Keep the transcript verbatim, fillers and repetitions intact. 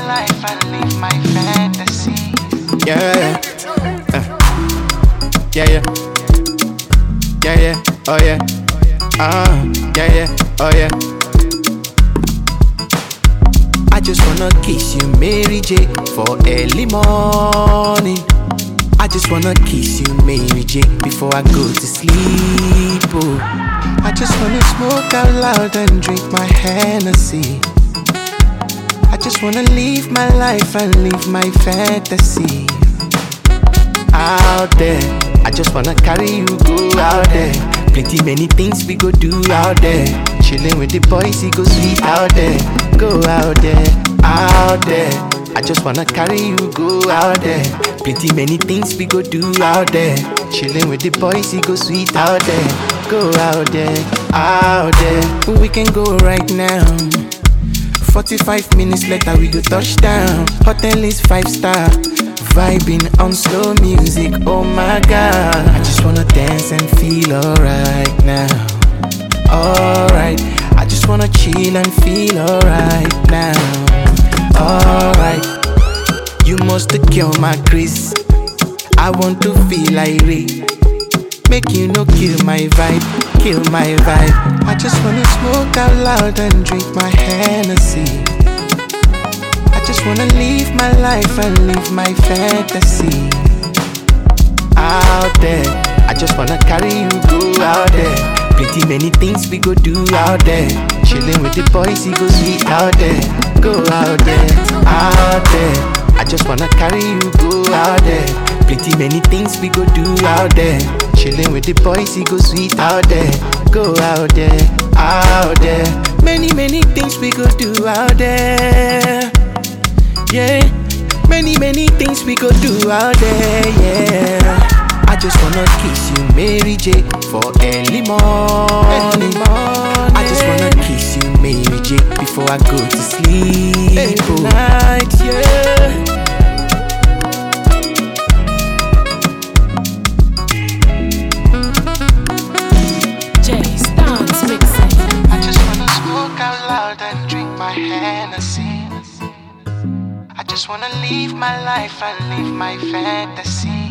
life and live my fantasy. Yeah, uh, yeah, yeah, yeah, yeah, oh yeah, ah, uh, yeah, yeah, oh yeah. I just wanna kiss you, Mary J, for early morning. I just wanna kiss you, Mary J, before I go to sleep. Oh, I just wanna smoke out loud and drink my Hennessy. I just wanna live my life and live my fantasy. Out there, I just wanna carry you, go out there. Plenty many things we go do out there. Chillin' with the boys, it go sweet out there. Go out there, out there. I just wanna carry you, go out there. Plenty many things we go do out there. Chillin' with the boys, it go sweet out there. Go out there, out there. We can go right now. Forty-five minutes later we go touchdown. Hotel is five star. Vibing on slow music, oh my god. I just wanna dance and feel alright now. Alright, I just wanna chill and feel alright now. Alright, you must cure my craze. I want to feel like Ray. Make you no kill my vibe, kill my vibe. I just wanna smoke out loud and drink my Hennessy. I just wanna live my life and live my fantasy. Out there, I just wanna carry you, go out there. Plenty many things we go do out there. Chillin' with the boys, it go sweet out there. Go out there, out there. I just wanna carry you, go out there. Plenty many things we go do out there. Chillin' with the boys, it go sweet out there. Go out there, out there. Many, many things we go do out there. Yeah, many, many things we go do out there, yeah. I just wanna kiss you, Mary J, for early morning. I just wanna kiss you, Mary J, before I go to sleep. Every night, yeah. I just wanna smoke out loud and drink my Hennessy. I just wanna live my life and live my fantasy.